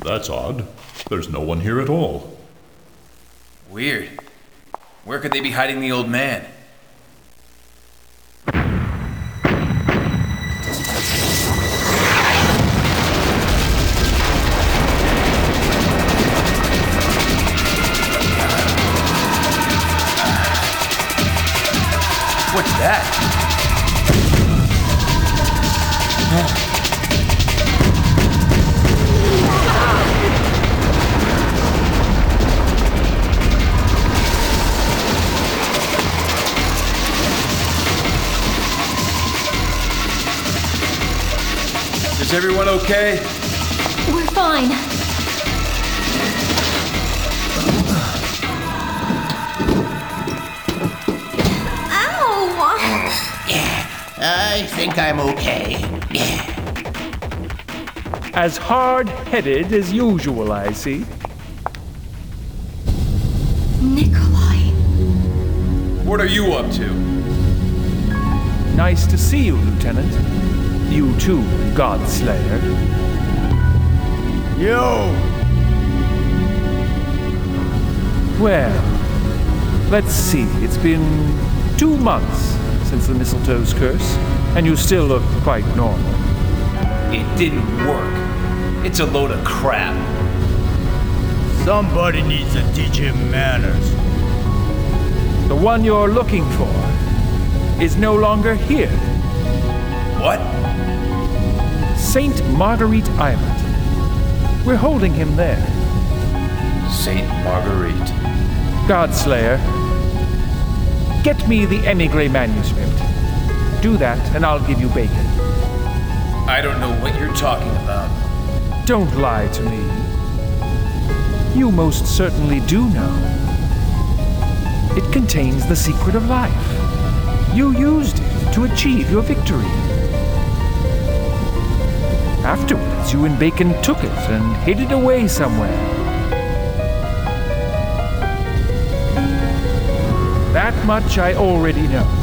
That's odd. There's no one here at all. Weird. Where could they be hiding the old man? What's that? Is everyone okay? We're fine. I think I'm okay. As hard-headed as usual, I see. Nikolai. What are you up to? Nice to see you, Lieutenant. You too, Godslayer. Yo! Well, let's see. It's been 2 months since the mistletoe's curse, and you still look quite normal. It didn't work. It's a load of crap. Somebody needs to teach him manners. The one you're looking for is no longer here. What? Saint Marguerite Island. We're holding him there. Saint Marguerite. Godslayer, get me the Emigre manuscript. Do that, and I'll give you bacon. I don't know what you're talking about. Don't lie to me. You most certainly do know. It contains the secret of life. You used it to achieve your victory. Afterwards, you and Bacon took it and hid it away somewhere. That much I already know.